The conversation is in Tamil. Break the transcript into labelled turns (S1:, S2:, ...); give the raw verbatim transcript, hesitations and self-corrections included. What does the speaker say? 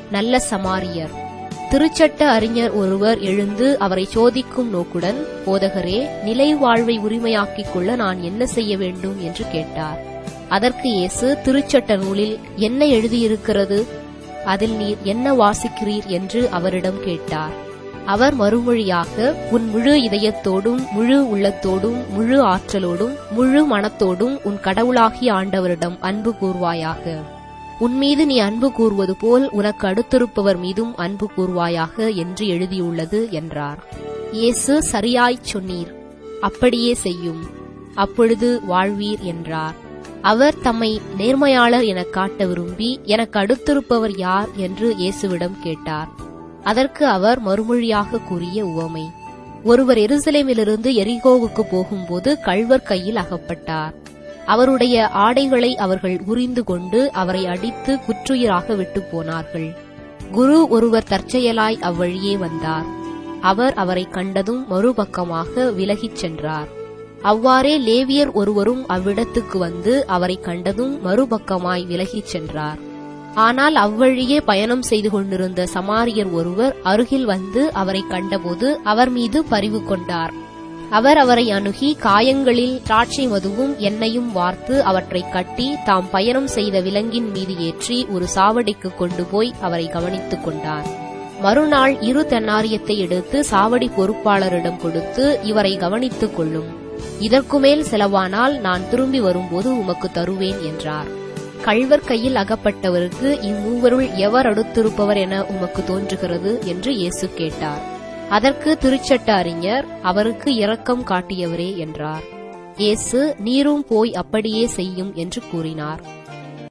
S1: நல்ல சமாரியர். திருச்சட்ட அறிஞர் ஒருவர் எழுந்து அவரை சோதிக்கும் நோக்குடன், போதகரே, நிலை வாழ்வை உரிமையாக்கிக் கொள்ள நான் என்ன செய்ய வேண்டும் என்று கேட்டார். அதற்கு இயேசு, திருச்சட்ட நூலில் என்ன எழுதியிருக்கிறது? அதில் நீர் என்ன வாசிக்கிறீர் என்று அவரிடம் கேட்டார். அவர் மறுமொழியாக, உன் முழு இதயத்தோடும் முழு உள்ளத்தோடும் முழு ஆற்றலோடும் முழு மனத்தோடும் உன் கடவுளாகிய ஆண்டவரிடம் அன்பு கூர்வாயாக. உன்மீது நீ அன்பு கூர்வது போல் உனக்கு அடுத்திருப்பவர் மீதும் அன்பு கூர்வாயாக என்று எழுதியுள்ளது என்றார். இயேசு, சரியாய்ச் சொன்னீர், அப்படியே செய்யும், அப்பொழுது வாழ்வீர் என்றார். அவர் தம்மை நேர்மையாளர் எனக் காட்ட விரும்பி, எனக்கு அடுத்திருப்பவர் யார் என்று இயேசுவிடம் கேட்டார். அதற்கு அவர் மறுமொழியாக கூறிய உவமை: ஒருவர் எருசலேமிலிருந்து எரிகோவுக்கு போகும்போது கள்வர் கையில் அகப்பட்டார். அவருடைய ஆடைகளை அவர்கள் உரிந்து கொண்டு அவரை அடித்து குற்றுயிராக விட்டு போனார்கள். குரு ஒருவர் தற்செயலாய் அவ்வழியே வந்தார். அவர் அவரை கண்டதும் மறுபக்கமாக விலகிச் சென்றார். அவ்வாறே லேவியர் ஒருவரும் அவ்விடத்துக்கு வந்து அவரை கண்டதும் மறுபக்கமாய் விலகிச் சென்றார். ஆனால் அவ்வழியே பயணம் செய்து கொண்டிருந்த சமாரியர் ஒருவர் அருகில் வந்து அவரை கண்டபோது அவர் மீது பரிவு கொண்டார். அவர் அவரை அணுகி காயங்களில் திராட்சை மதுவும் எண்ணெயும் வார்த்து அவற்றை கட்டி தாம் பயணம் செய்த விலங்கின் மீது ஏற்றி ஒரு சாவடிக்கு கொண்டு போய் அவரை கவனித்துக் கொண்டார். மறுநாள் இரு தென்னாரியத்தை எடுத்து சாவடி பொறுப்பாளரிடம் கொடுத்து, இவரை கவனித்துக் கொள்ளும், இதற்குமேல் செலவானால் நான் திரும்பி வரும்போது உமக்கு தருவேன் என்றார். கள்வர் கையில் அகப்பட்டவருக்கு இம்மூவருள் எவர் அடுத்திருப்பவர் என உமக்கு தோன்றுகிறது என்று இயேசு கேட்டார். அதற்கு திருச்சட்ட அறிஞர், அவருக்கு இரக்கம் காட்டியவரே என்றார். இயேசு, நீரும் போய் அப்படியே செய்யும் என்று கூறினார்.